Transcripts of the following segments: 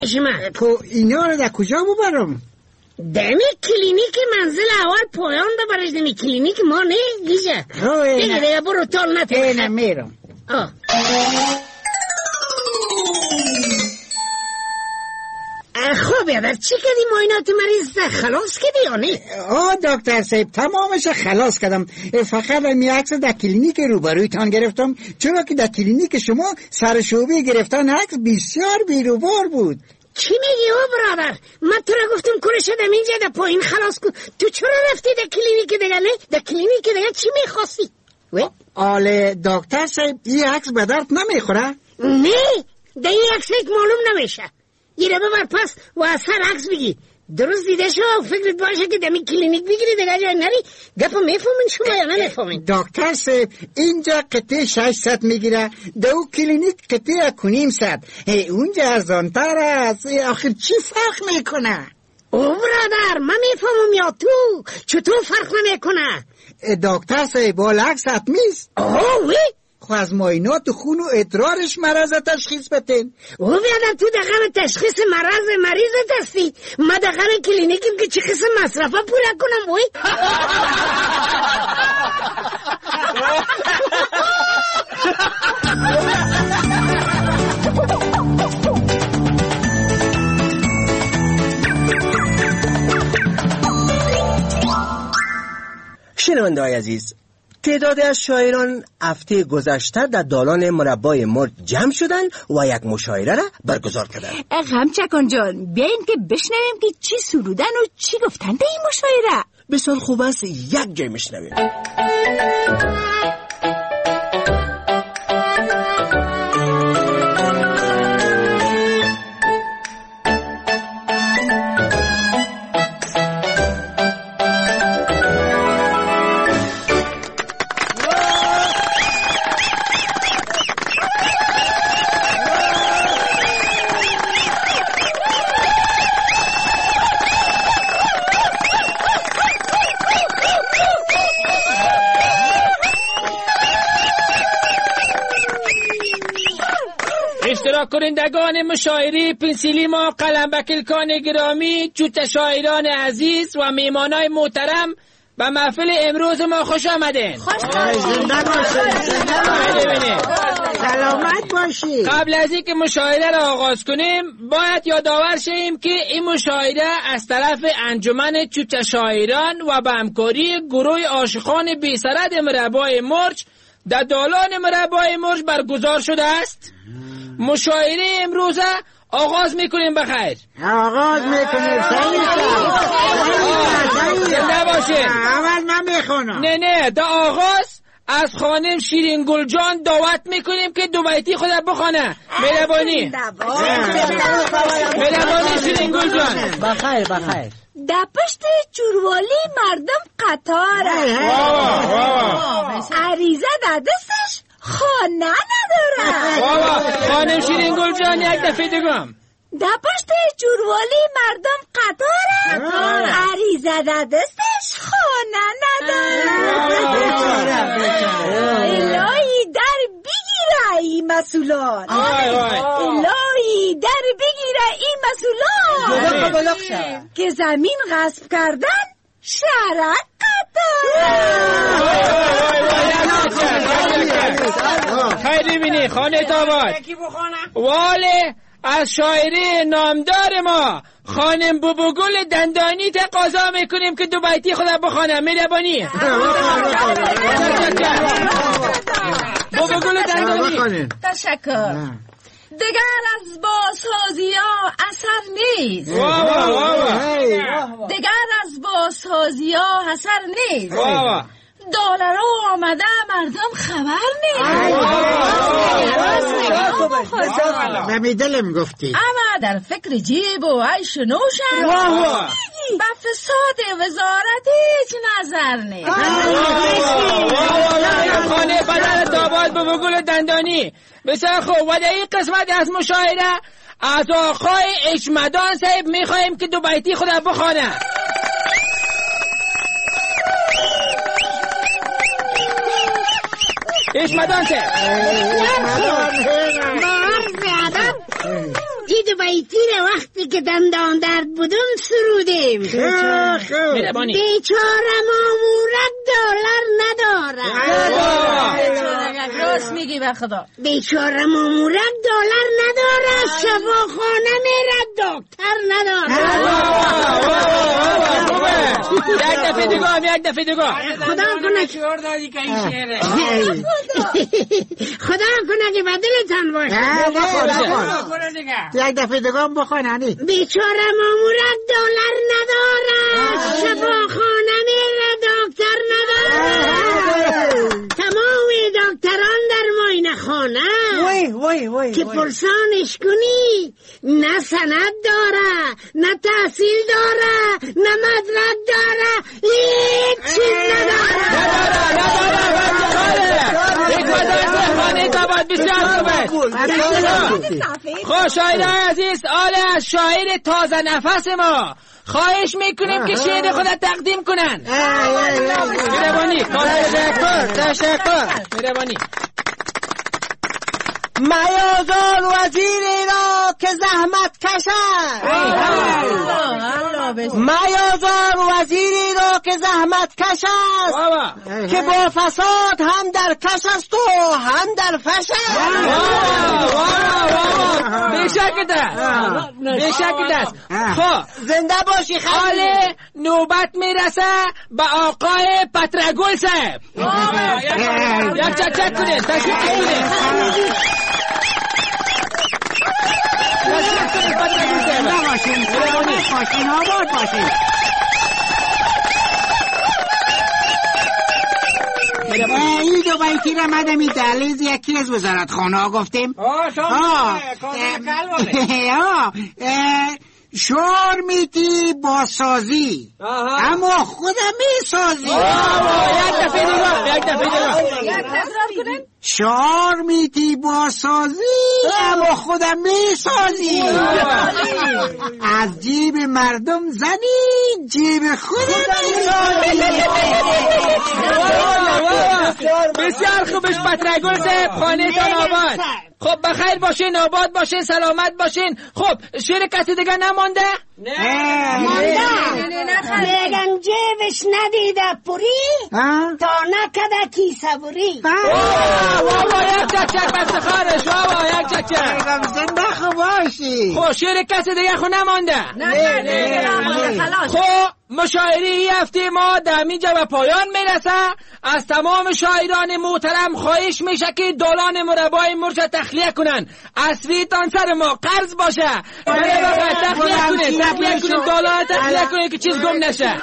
خب اینا رو در کجا ببرم؟ دمی کلینیک منزل اول پایان دا برش دمی کلینیک ما نه گیجه دیگه برو تال نتیخ اینه میرم. خب یادر چی کردی معاینات مریض خلاص کردی یا نه؟ دکتر صاحب تمامش خلاص کردم، فقط می عکس در کلینیک روبرویتان گرفتم، چرا که در کلینیک شما سر شعبه گرفتن عکس بسیار بیروبار بود. چی میگی برادر؟ من تو را گفتم کره شدم اینجا در پایین خلاص کن، تو چرا رفتی در کلینیک دیگه؟ نه در کلینیک دیگه چی میخواستی؟ آله دکتر صاحب این عکس به درد نمیخوره؟ نه در این عکس معلوم نمیشه، گیره ببر پس و از هر عکس بگی درست دیده شو، فکرت باشه که دمی کلینیک بگیری دیگه جای نری. گپو میفهمین شما یا نمیفهمین؟ دکتر صاحب اینجا قطعه 600 میگیره، در اون کلینیک قطعه 500، اونجا ارزانتر است، آخر چی فرق میکنه؟ برادر من میفهمم یا تو چطور فرق نمیکنه؟ دکتر صاحب بالعکس حتمیست. وی خو از معاینات خون و ادرارش مرض تشخیص بتین. بیادر تو دقیقه تشخیص مرض مریضت هستی، ما دقیقه کلینیکیم که چه قسم مصرفه پوره کنم وی. شنونده‌های عزیز، تعدادی از شاعران هفته گذشته در دالان مربای مرد جمع شدن و یک مشاعره را برگزار کردند. غمچکان جان بیاین که بشنویم که چی سرودن و چی گفتن در این مشاعره. بسیار خوب است، یک جای میشنویم. کنندگان مشاعره پنسیلیما، قلمبکلکان گرامی، چوت شاعران عزیز و میمانای محترم، به محفل امروز ما خوش آمدین. زنده باشید. سلامت باشید. قبل از اینکه مشاعره را آغاز کنیم باید یادآور شیم که این مشاعره از طرف انجمن چوت شاعران و به همکاری گروه عاشقان بی‌سرد مربای مرج در دالان مربای مرج برگزار شده است. مشاعره امروز آغاز میکنیم. بخیر آغاز میکنیم. زنده باشید. اول نمیخونم. نه در آغاز از خانم شیرین گل جان دعوت میکنیم که دو بیتی خود بخونه. مهربانی شیرین گل جان. بخیر. در پشت جوروالی مردم قطاره، عریضه در دستش خانه نداره. خانم شیرین گل جان یک دفعه دیگم. در پشت جوروالی مردم قطاره، عریضه در دستش خانه نداره. الهی در بگیره این مسئولان، الهی در بگیره این مسئولان که زمین غصب کردن شرک خیلی بینی خانه تاباد. واله از شاعری نامدار ما خانم بوبوگل دندانی تقاضا میکنیم که دو بیتی خود بخوانم. مهربانی بوبوگل دندانی. تشکر. دگر از بازسازی ها اثر نیست، دگر از بازسازی ها اثر نیست. دلارا آمده مردم خبر نیست. نمیدلم گفتی. اما در فکر جیب و عیش و نوشن به فساد وزارت هیچ نظر نیست. خانه بدر تاباد به بگل دندانی. بسیار خوب. و در این قسمت از مشاعره از آقای اجمدان صاحب میخواییم که دو بیتی خود بخوانه. اجمدان صاحب. این دو ویتیر وقتی که دندان درد بودم سرودیم. مهربانی. بیچاره مامورک دلار نداره. راست میگی به خدا. بیچاره مامورک دلار نداره، شفاخانه میره دکتر نداره. یک دفعه دیگه. خدا کنه که بدلتان باشه. یک دفعه دیگه هم بخوان هنی. بیچاره مامورک دلار نداره، شفاخانه میره دکتر نداره. تمام دکتران در معاینه خانه که پرسانش کنی نه سند داره، نه تحصیل داره، نه مدرک داره، هیچ چیز نداره. خب شاعران عزیز، آل از شاعر تازه نفس ما خواهش میکنیم که شعر خود تقدیم کنن. مهربانی. تشکر. مهربانی. میازار وزیری را که زحمت کشد، میازار وزیری را که زحمت کشد، که با فساد هم در کش است و هم در فش است. بیشک دست. خب زنده باشی خیلی. حال نوبت میرسه به آقای پترگل صاحب. یک چک کنید. تشریف کنید. باشین آباد باشین. این دو بیتی را مدم این دهلیز یکی از وزارت خانه ها گفتیم. شعر میتی با سازی اما خودم میسازی. یک دفعه دیگه. شعر میتی با سازی اما خودم میسازی. از جیب مردم زنی جیب خودم میسازی. بسیار خوبش پترگل صاحب، خانه تان آباد. خب بخیر باشین، آباد باشین، سلامت باشین. خب شعر کسی دیگه نمانده؟ میگن جیبش ندیده پوری تا نکده کی صبوری. یک چک بستخارش. یک چک. زنده خوب باشی. خب شعر کسی دیگه خو نمانده؟ نه خب مشاعره هفته ما در اینجا به پایان میرسه. از تمام شاعران محترم خواهش میشه که دالان مربای مرچ تخلیه کنن. اصلیتان سر ما قرض باشه. تخلیه کنید دالان تخلیه کنید که چیز گم نشه.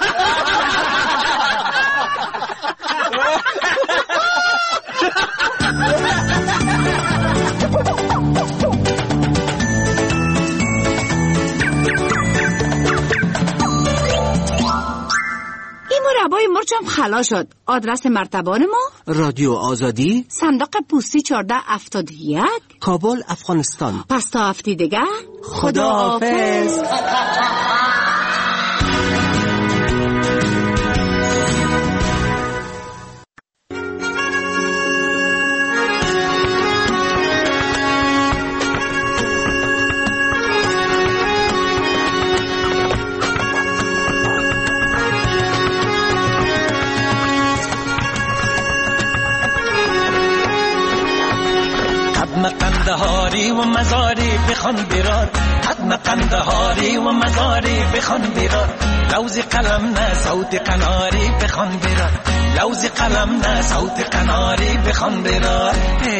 مربای مرچم خلا شد. آدرس مرتبان ما رادیو آزادی، صندوق پستی 1471، کابل، افغانستان. پس تا هفته دیگه خداحافظ. قندهاری و مزاری بخوان برار، حتما قندهاری و مزاری بخوان برار. لوز قلم نه صوت قناری بخوان برار، لوز قلم نه صوت قناری بخوان برار.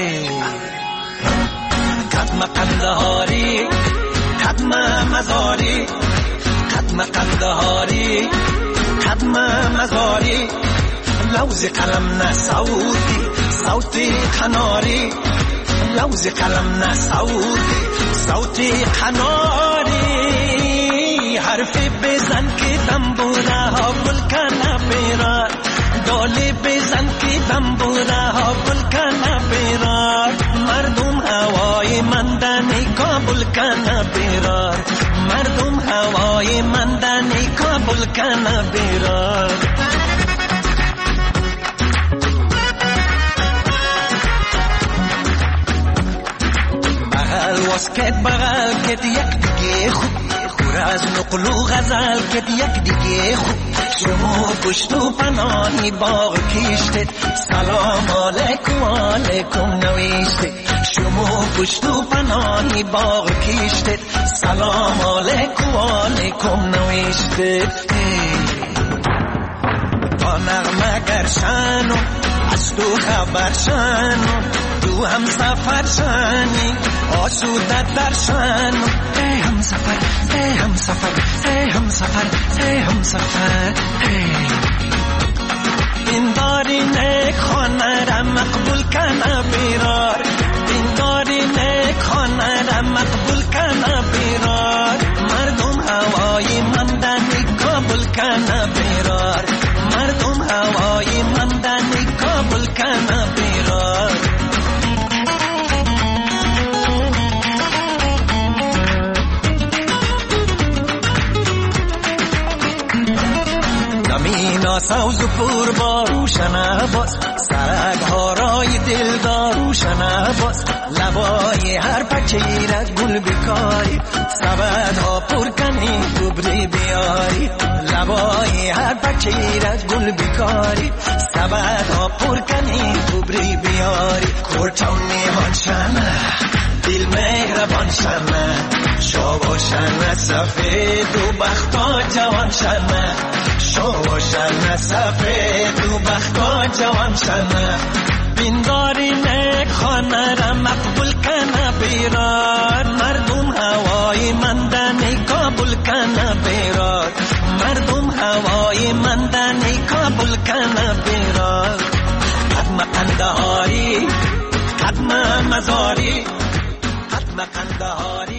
حتما قندهاری، حتما مزاری، حتما قندهاری، حتما مزاری. لوز قلم نه صوت قناری، لوز قلم نه صوت قناری. حرف بزن که دنبوره ها گل کنه بیرار، دالی بزن که دنبوره ها گل کنه بیرار. مردم هوای مندنی کابل کنه بیرار، مردم هوای مندنی کابل کنه بیرار. کت بغل کت یک دیگه خوب خور از نقل و غزل کت یک دیگه خوب شما پشت و پناهی باغ کشتید سلام علیکم علیکم نوشتید شما پشت و پناهی باغ کشتید سلام علیکم علیکم نوشتید با نغمه گرشن و از تو خبر شن تو هم سفر شنی آسوده در شن ای هم سفر ای هم سفر ای هم سفر ای هم سفر این داری نیک خانه را مقبول کنه بیرار این داری نیک خانه را مقبول کنه بیرار مردم هوای مندنی قبول کنه بیرار مردم هوای مندنی قبول کنه بیرار زمین سوز پر با روشن باز سرک ها رای دل دار روشن باز لبای هر پچی را گل بکاری سبد ها پر کنی گبری بیاری لبای هر پچی را گل بکاری سبد ها پر کنی گبری بیاری کورتون میهان شنه دل مهربان شنه شو شنه سفید و بختا جوان شنه شو شنه سفید و بختا جوان شنه بینداری نیک خانه را مقبول کنه بیرار مردم هوای مندنی قبول کنه بیرار مردم هوای مندنی قبول کنه بیرار حتما قندهاری حتما مزاری حتما قندهاری